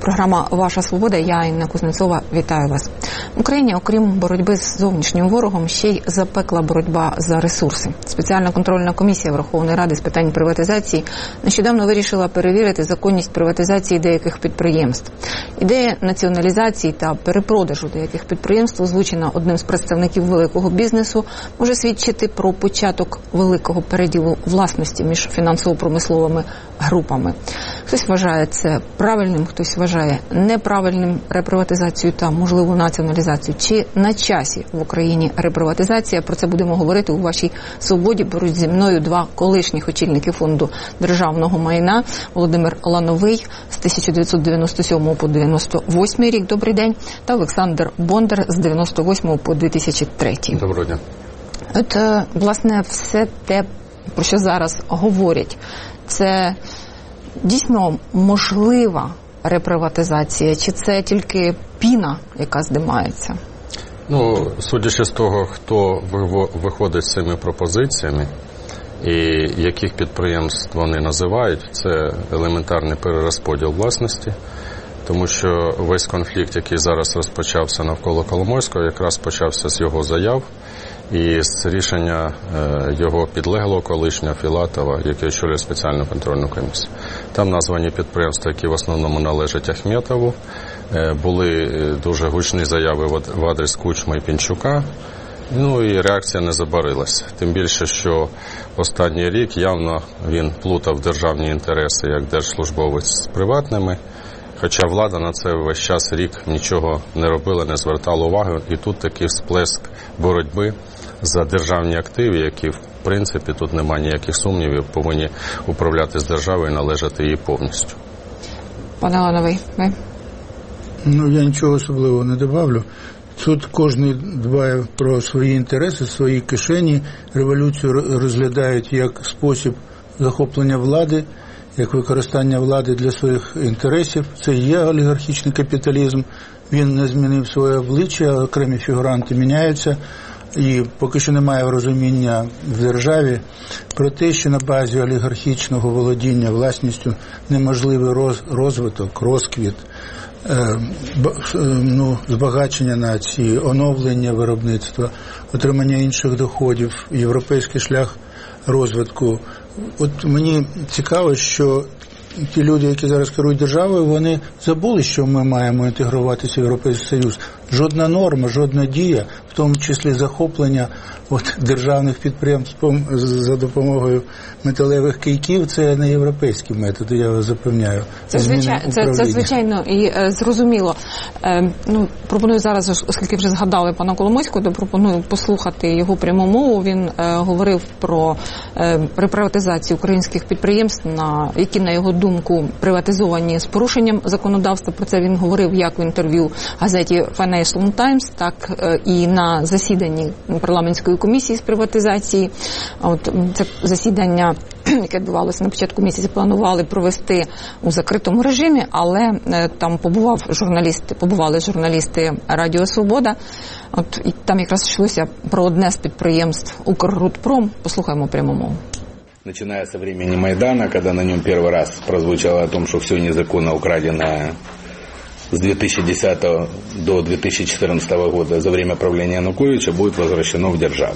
Програма «Ваша свобода». Я, Інна Кузнецова, вітаю вас. В Україні, окрім боротьби з зовнішнім ворогом, ще й запекла боротьба за ресурси. Спеціальна контрольна комісія Верховної Ради з питань приватизації нещодавно вирішила перевірити законність приватизації деяких підприємств. Ідея націоналізації та перепродажу деяких підприємств, озвучена одним з представників великого бізнесу, може свідчити про початок великого переділу власності між фінансово-промисловими групами. Хтось вважає це правильним, хтось вважає неправильним реприватизацію та, можливо, націоналізацію. Чи на часі в Україні реприватизація? Про це будемо говорити у «Вашій свободі». Поруч зі мною два колишніх очільники Фонду державного майна. Володимир Лановий з 1997 по 98 рік. Добрий день. Та Олександр Бондар з 98 по 2003. Доброго дня. От, власне, все те, про що зараз говорять, це дійсно можлива реприватизація, чи це тільки піна, яка здимається? Судячи з того, хто виходить з цими пропозиціями і яких підприємств вони називають, це елементарний перерозподіл власності, тому що весь конфлікт, який зараз розпочався навколо Коломойського, якраз почався з його заяв і з рішення його підлеглого колишнього Філатова, який очолює спеціальну контрольну комісію. Там названі підприємства, які в основному належать Ахметову. Були дуже гучні заяви в адрес Кучма і Пінчука. І реакція не забарилася. Тим більше, що останній рік явно він плутав державні інтереси як держслужбовець з приватними. Хоча влада на це весь час рік нічого не робила, не звертала уваги. І тут такий всплеск боротьби за державні активи, які, в принципі, тут немає ніяких сумнівів, повинні управляти з державою і належати їй повністю. Пане Лановий, ви? Я нічого особливого не добавлю. Тут кожен дбає про свої інтереси, свої кишені. Революцію розглядають як спосіб захоплення влади, як використання влади для своїх інтересів. Це є олігархічний капіталізм. Він не змінив своє обличчя, окремі фігуранти міняються. І поки що немає розуміння в державі про те, що на базі олігархічного володіння власністю неможливий розвиток, розквіт, збагачення нації, оновлення виробництва, отримання інших доходів, європейський шлях розвитку. От мені цікаво, що ті люди, які зараз керують державою, вони забули, що ми маємо інтегруватися в Європейський Союз. Жодна норма, жодна дія, в тому числі захоплення державних підприємств за допомогою металевих кийків, це не європейські методи, я вас запевняю. Це звичайно і зрозуміло. Пропоную зараз, оскільки вже згадали пана Коломойського, то пропоную послухати його пряму мову. Він говорив про реприватизацію українських підприємств, які, на його думку, приватизовані з порушенням законодавства. Про це він говорив як в інтерв'ю газеті Financial Times, так і на засіданні парламентської комісії з приватизації. Це засідання, яке відбувалося на початку місяця, планували провести у закритому режимі, але там побували журналісти Радіо Свобода. І там якраз йшлося про одне з підприємств «Укррудпром». Послухаємо пряму мову. Начиная со времени Майдана, когда на нем первый раз прозвучало о том, что все незаконно украденное с 2010 до 2014 года за время правления Януковича будет возвращено в державу.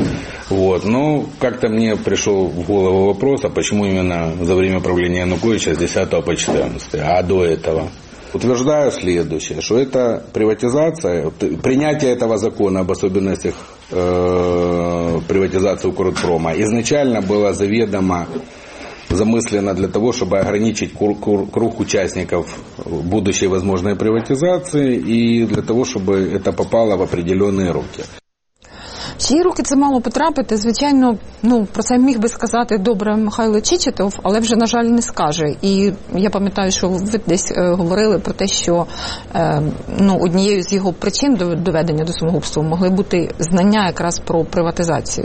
Но как-то мне пришел в голову вопрос, а почему именно за время правления Януковича с 10 по 14, а до этого? Утверждаю следующее, что это приватизация, принятие этого закона об особенностях приватизации Укррудпрома изначально было заведомо замыслено для того, чтобы ограничить круг участников будущей возможной приватизации и для того, чтобы это попало в определенные руки. Чиї руки це мало потрапити? Звичайно, про це міг би сказати добре Михайло Чечетов, але вже, на жаль, не скаже. І я пам'ятаю, що ви десь говорили про те, що однією з його причин доведення до самогубства могли бути знання якраз про приватизацію.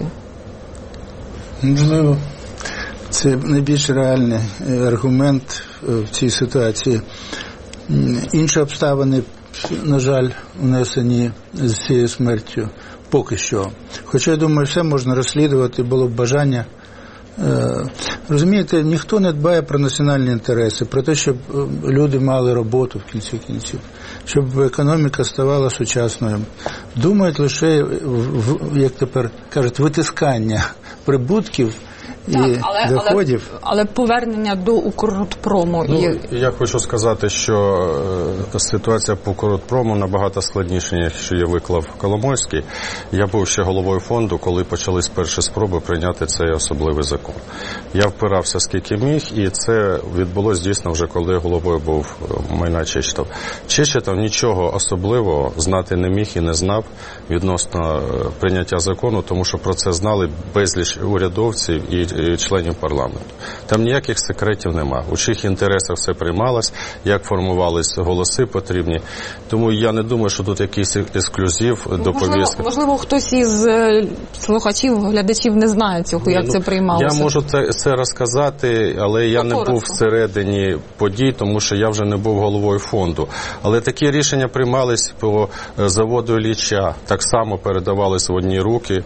Можливо. Це найбільш реальний аргумент в цій ситуації. Інші обставини, на жаль, внесені з цією смертю поки що. Хоча, я думаю, все можна розслідувати, було б бажання Розумієте, ніхто не дбає про національні інтереси, про те, щоб люди мали роботу в кінці кінців, щоб економіка ставала сучасною. Думають лише, як тепер кажуть, витискання прибутків і доходів. Але повернення до Укррудпрому. Я хочу сказати, що ситуація по Укррудпрому набагато складніша, ніж її виклав Коломойський. Я був ще головою фонду, коли почались перші спроби прийняти цей особливий закон. Я впирався скільки міг, і це відбулося дійсно вже коли головою був майна Чечетов. Чечетов нічого особливого знати не міг і не знав відносно прийняття закону, тому що про це знали безліч урядовців і членів парламенту. Там ніяких секретів нема. У чиїх інтересах все приймалось, як формувались голоси потрібні. Тому я не думаю, що тут якийсь ексклюзив до повістки. Можливо, хтось із слухачів, глядачів не знає цього, як це приймалося. Я можу це розказати, але я не був всередині подій, тому що я вже не був головою фонду. Але такі рішення приймались по заводу Ілліча. Так само передавались в одні руки.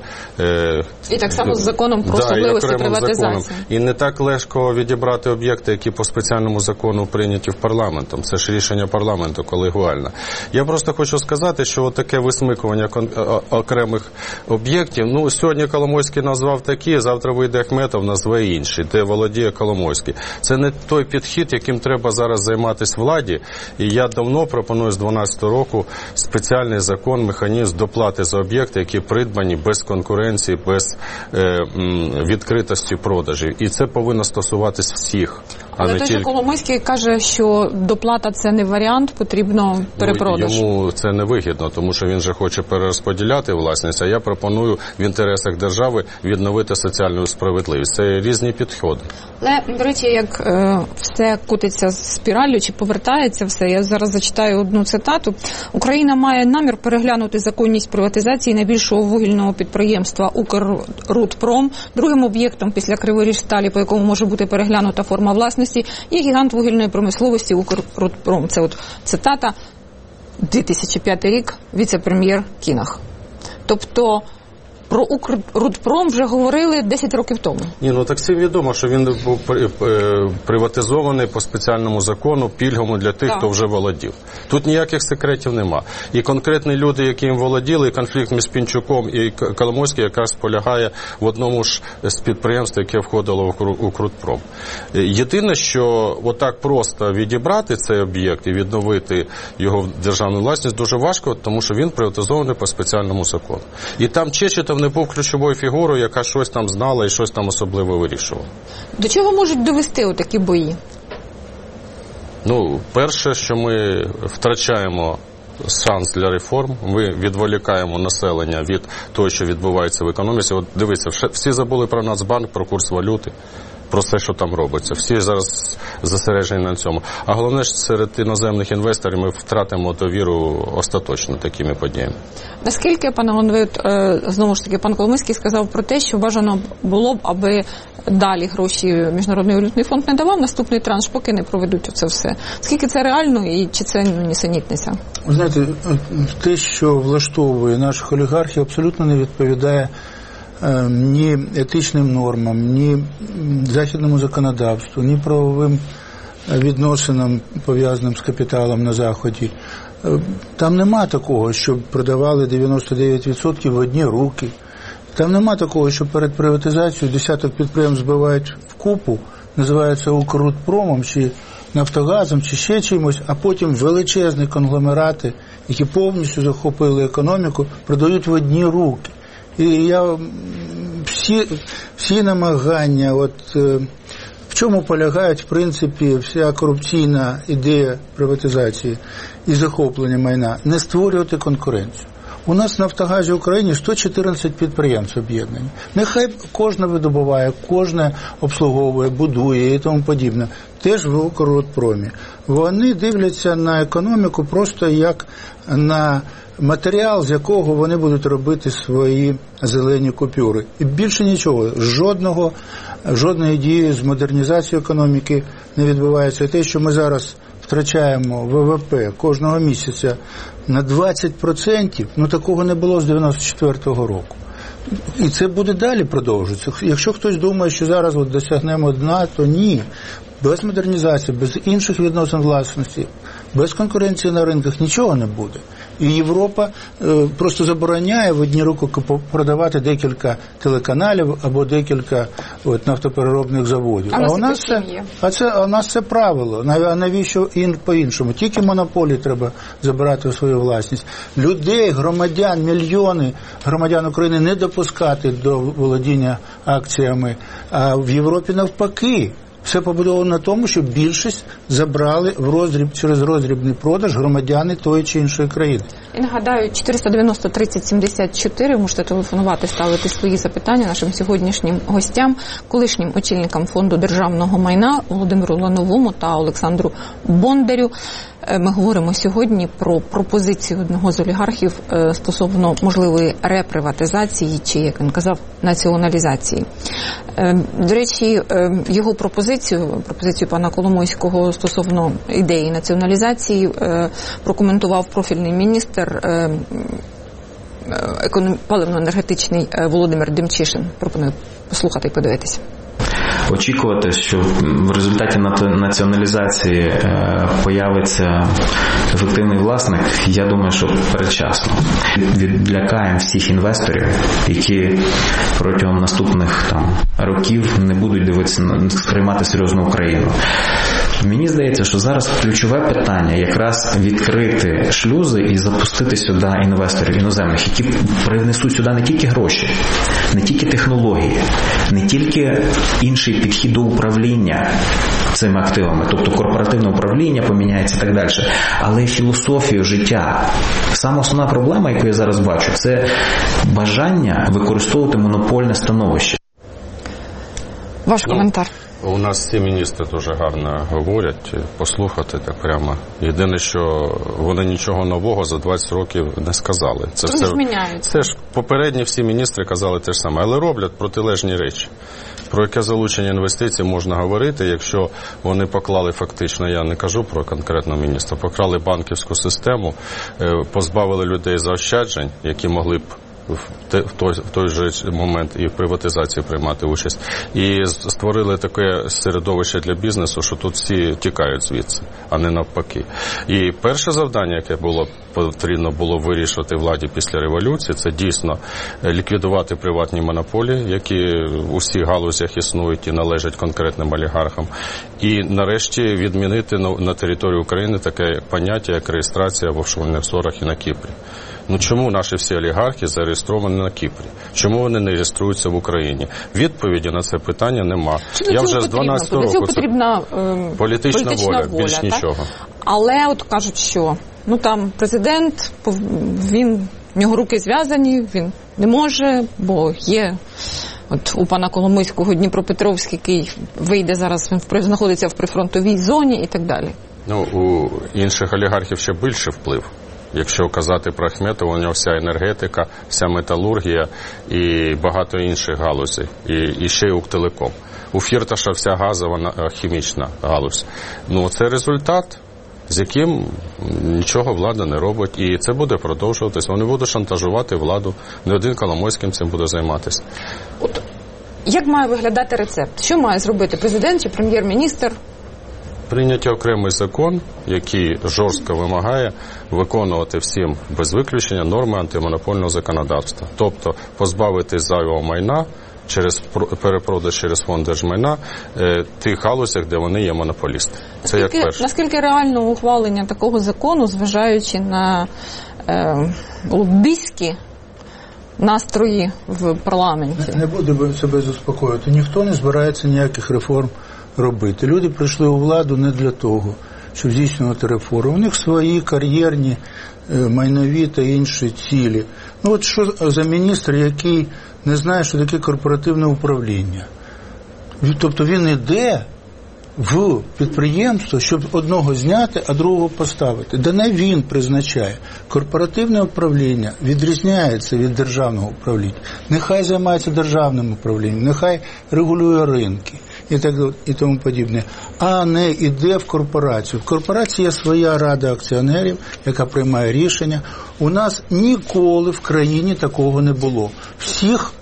І так само з законом про особливості приватизації. І не так легко відібрати об'єкти, які по спеціальному закону прийняті в парламентом. Це ж рішення парламенту колегіальне. Я просто хочу сказати, що таке висмикування окремих об'єктів, сьогодні Коломойський назвав такі, завтра вийде Ахметов, назве інші, де володіє Коломойський. Це не той підхід, яким треба зараз займатися владі. І я давно пропоную з 2012 року спеціальний закон, механізм доплати за об'єкти, які придбані без конкуренції, без відкритості продажів. І це повинно стосуватись всіх. Але той же Коломойський каже, що доплата – це не варіант, потрібно перепродаж. Йому це не вигідно, тому що він же хоче перерозподіляти власність, а я пропоную в інтересах держави відновити соціальну справедливість. Це різні підходи. Але, до речі, як все котиться спіраллю, чи повертається все, я зараз зачитаю одну цитату. Україна має намір переглянути законність приватизації найбільшого вугільного підприємства Укррудпром. Другим об'єктом після Криворіжсталі, по якому може бути переглянута форма власності, є гігант вугільної промисловості Укррудпром. Це от цитата, 2005 рік, віце-прем'єр Кінах. Тобто про Укррудпром вже говорили 10 років тому. Так всім відомо, що він був приватизований по спеціальному закону, пільгому для тих, хто вже володів. Тут ніяких секретів нема. І конкретні люди, які їм володіли, і конфлікт між Пінчуком і Коломойським якраз полягає в одному ж з підприємств, яке входило в Укррудпром. Єдине, що отак просто відібрати цей об'єкт і відновити його в державну власність дуже важко, тому що він приватизований по спеціальному закону. І там Чечетов не був ключовою фігурою, яка щось там знала і щось там особливо вирішувала. До чого можуть довести отакі бої? Перше, що ми втрачаємо шанс для реформ, ми відволікаємо населення від того, що відбувається в економіці. От дивіться, всі забули про Нацбанк, про курс валюти, про все, що там робиться. Всі зараз зосереджені на цьому. А головне, що серед іноземних інвесторів ми втратимо довіру остаточно такими подіями. Наскільки, пане Леонід, знову ж таки, пан Коломойський сказав про те, що бажано було б, аби далі гроші Міжнародний валютний фонд не давав, наступний транш, поки не проведуть оце все. Скільки це реально і чи це нісенітниця? Ви знаєте, те, що влаштовує наших олігархів, абсолютно не відповідає ні етичним нормам, ні західному законодавству, ні правовим відносинам, пов'язаним з капіталом на Заході. Там нема такого, щоб продавали 99% в одні руки. Там нема такого, що перед приватизацією десяток підприємств збивають в купу, називаються Укррудпромом чи Нафтогазом чи ще чимось, а потім величезні конгломерати, які повністю захопили економіку, продають в одні руки. І всі намагання, в чому полягають, в принципі, вся корупційна ідея приватизації і захоплення майна, не створювати конкуренцію. У нас в Нафтогазі України 114 підприємств об'єднані. Нехай кожне видобуває, кожне обслуговує, будує і тому подібне. Теж в Укррудпромі. Вони дивляться на економіку просто як на матеріал, з якого вони будуть робити свої зелені купюри. І більше нічого, жодної дії з модернізацією економіки не відбувається. І те, що ми зараз втрачаємо ВВП кожного місяця на 20%, такого не було з 94-го року. І це буде далі продовжуватися. Якщо хтось думає, що зараз досягнемо дна, то ні. Без модернізації, без інших відносин власності, без конкуренції на ринках нічого не буде. І Європа просто забороняє в одні руки продавати декілька телеканалів або декілька нафтопереробних заводів. А у нас це правило. А навіщо по-іншому? Тільки монополії треба забирати у свою власність. Людей, громадян, мільйони громадян України не допускати до володіння акціями. А в Європі навпаки. Все побудовано на тому, що більшість забрали через роздрібний продаж громадяни тої чи іншої країни. І нагадаю, 490-30-74, можете телефонувати, ставити свої запитання нашим сьогоднішнім гостям, колишнім очільникам Фонду державного майна Володимиру Лановому та Олександру Бондарю. Ми говоримо сьогодні про пропозицію одного з олігархів стосовно можливої реприватизації, чи, як він казав, націоналізації. До речі, його пропозицію пана Коломойського стосовно ідеї націоналізації прокоментував профільний міністр паливно-енергетичний Володимир Демчишин. Пропоную послухати і подивитися. Очікувати, що в результаті націоналізації появиться ефективний власник, я думаю, що передчасно. Відлякаємо всіх інвесторів, які протягом наступних років не будуть сприймати серйозно Україну. Мені здається, що зараз ключове питання якраз відкрити шлюзи і запустити сюди інвесторів іноземних, які принесуть сюди не тільки гроші, не тільки технології, не тільки інший підхід до управління цими активами, тобто корпоративне управління поміняється і так далі, але й філософію життя. Сама основна проблема, яку я зараз бачу, це бажання використовувати монопольне становище. Ваш коментар. У нас всі міністри дуже гарно говорять, послухати так прямо. Єдине, що вони нічого нового за 20 років не сказали. Це все зміняється. Це ж попередні всі міністри казали те ж саме, але роблять протилежні речі. Про яке залучення інвестицій можна говорити, якщо вони поклали фактично, я не кажу про конкретного міністра, поклали банківську систему, позбавили людей заощаджень, які могли б в той же момент і в приватизації приймати участь. І створили таке середовище для бізнесу, що тут всі тікають звідси, а не навпаки. І перше завдання, яке потрібно було вирішувати владі після революції, це дійсно ліквідувати приватні монополії, які у всіх галузях існують і належать конкретним олігархам. І нарешті відмінити на території України таке поняття, як реєстрація в офшорних зорах і на Кіпрі. Чому наші всі олігархи зареєстровані на Кіпрі? Чому вони не реєструються в Україні? Відповіді на це питання нема. Я вже з 12 року. Це потрібна політична воля, більш так? нічого. Але от кажуть, що там президент, в нього руки зв'язані, він не може, бо є у пана Коломойського Дніпропетровський, який вийде зараз, він знаходиться в прифронтовій зоні і так далі. У інших олігархів ще більше вплив. Якщо казати про Ахметова, у нього вся енергетика, вся металургія і багато інших галузей. І ще й Укртелеком. У Фірташа вся газова хімічна галузь. Це результат, з яким нічого влада не робить. І це буде продовжуватися. Вони будуть шантажувати владу. Не один Коломойським цим буде займатися. От як має виглядати рецепт? Що має зробити президент чи прем'єр-міністр? Прийняти окремий закон, який жорстко вимагає виконувати всім без виключення норми антимонопольного законодавства. Тобто позбавити зайвого майна через перепродаж через фонд держмайна тих галузях, де вони є монополісти. Це як перше. Наскільки реально ухвалення такого закону, зважаючи на лобістські настрої в парламенті? Не буду себе заспокоювати. Ніхто не збирається ніяких реформ робити. Люди прийшли у владу не для того, щоб здійснювати реформи. У них свої кар'єрні, майнові та інші цілі. Що за міністр, який не знає, що таке корпоративне управління? Тобто він йде в підприємство, щоб одного зняти, а другого поставити. Да не він призначає. Корпоративне управління відрізняється від державного управління. Нехай займається державним управлінням, нехай регулює ринки і тому подібне, а не йде в корпорацію. В корпорації є своя рада акціонерів, яка приймає рішення. У нас ніколи в країні такого не було. Всіх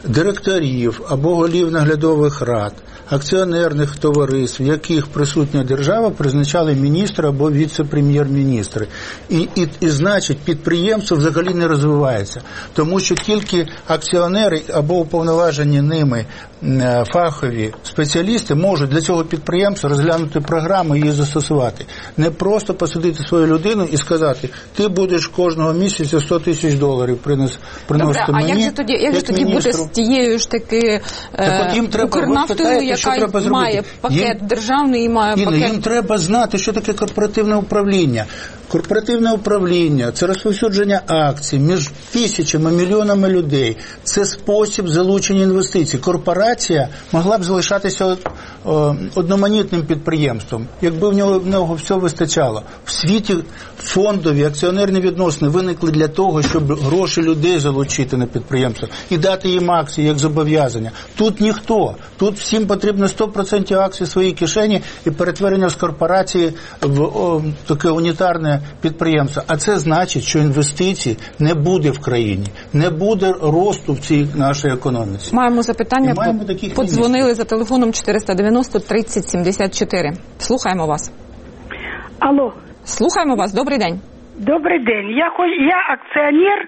директорів або голів наглядових рад, акціонерних товариств, в яких присутня держава, призначали міністра або віце-прем'єр-міністри. І значить, підприємство взагалі не розвивається, тому що тільки акціонери або уповноважені ними фахові спеціалісти можуть для цього підприємства розглянути програму і її застосувати. Не просто посадити свою людину і сказати, ти будеш кожного місяця $100,000 приносити мені. Як же тоді буде з тією ж таки Укрнафтою, яка має пакет державний і має пакет... Їм треба знати, що таке корпоративне управління. Корпоративне управління – це розповсюдження акцій між тисячами, мільйонами людей. Це спосіб залучення інвестицій. Корпорація могла б залишатися одноманітним підприємством, якби в нього все вистачало. В світі фондові, акціонерні відносини виникли для того, щоб гроші людей залучити на підприємство і дати їм акції як зобов'язання. Тут ніхто. Тут всім потрібно 100% акцій в своїй кишені і перетворення з корпорації в таке унітарне підприємство. А це значить, що інвестицій не буде в країні, не буде росту в цій нашій економіці. Маємо запитання. Подзвонили за телефоном 490-30-74. Слухаємо вас. Алло. Слухаємо вас. Добрий день. Добрий день. Я акціонер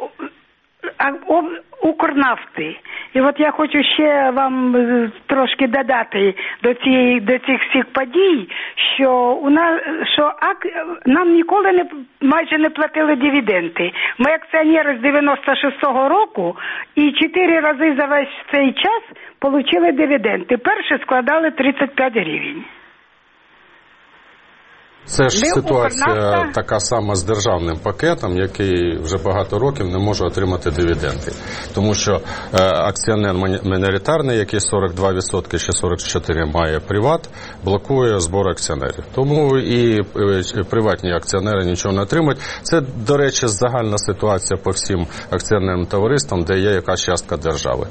Укрнафти. І от я хочу ще вам трошки додати до цих всіх подій, що нам ніколи майже не платили дивіденди. Ми акціонери з 96-го року і 4 рази за весь цей час отримали дивіденди. Перші складали 35 гривень. Це ж ситуація така сама з державним пакетом, який вже багато років не може отримати дивіденди. Тому що акціонер міноритарний, який 42% чи 44% має приват, блокує збор акціонерів. Тому і приватні акціонери нічого не отримують. Це, до речі, загальна ситуація по всім акціонерним товариствам, де є якась частка держави.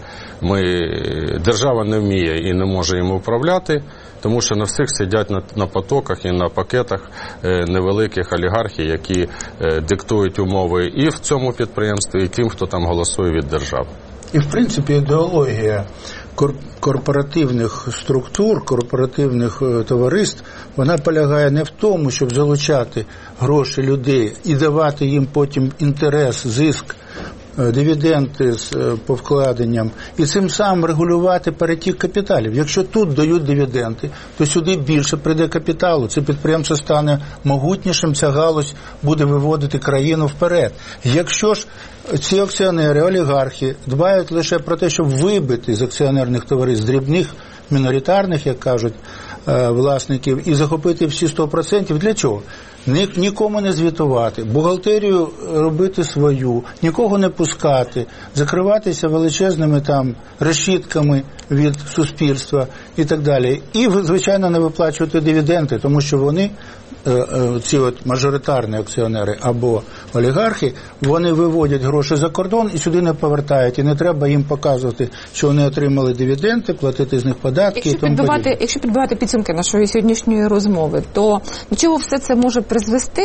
Держава не вміє і не може їм управляти, тому що на всіх сидять на потоках і на пакетах невеликих олігархів, які диктують умови і в цьому підприємстві, і тим, хто там голосує від держави. І, в принципі, ідеологія корпоративних структур, корпоративних товариств, вона полягає не в тому, щоб залучати гроші людей і давати їм потім інтерес, зиск, дивіденди з повкладенням і цим самим регулювати перетік капіталів. Якщо тут дають дивіденди, то сюди більше прийде капіталу. Це підприємство стане могутнішим, ця галузь буде виводити країну вперед. Якщо ж ці акціонери, олігархи дбають лише про те, щоб вибити з акціонерних товариств дрібних, міноритарних, як кажуть, власників, і захопити всі 100%, для чого? Нікому не звітувати, бухгалтерію робити свою, нікого не пускати, закриватися величезними там решітками від суспільства і так далі. І, звичайно, не виплачувати дивіденди, тому що вони, ці от мажоритарні акціонери або олігархи, вони виводять гроші за кордон і сюди не повертають. І не треба їм показувати, що вони отримали дивіденди, платити з них податки і тому подібне. Якщо підбивати підсумки нашої сьогоднішньої розмови, то до чого все це може призвести?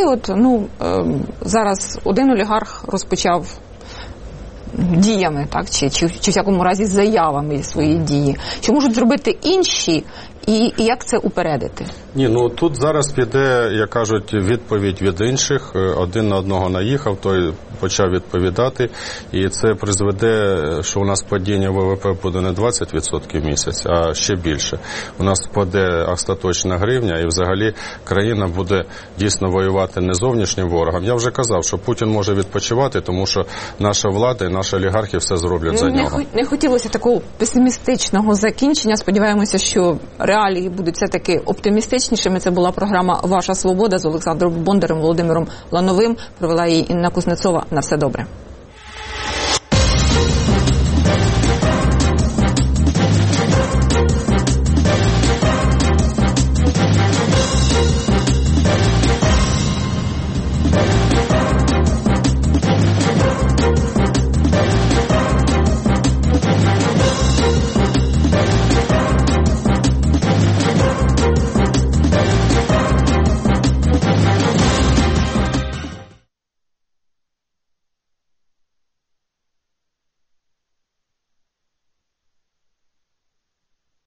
Зараз один олігарх розпочав діями, так, чи в всякому разі заявами свої дії. Що можуть зробити інші і як це упередити? Тут зараз піде, як кажуть, відповідь від інших. Один на одного наїхав, той почав відповідати. І це призведе, що у нас падіння ВВП буде не 20% в місяць, а ще більше. У нас впаде остаточна гривня і взагалі країна буде дійсно воювати не зовнішнім ворогом. Я вже казав, що Путін може відпочивати, тому що наша влада і наші олігархи все зроблять за нього. Не хотілося такого песимістичного закінчення. Сподіваємося, що реалії будуть все-таки оптимістичнішими. Це була програма «Ваша свобода» з Олександром Бондарем, Володимиром Лановим. Провела її Інна Кузнецова. На все добре.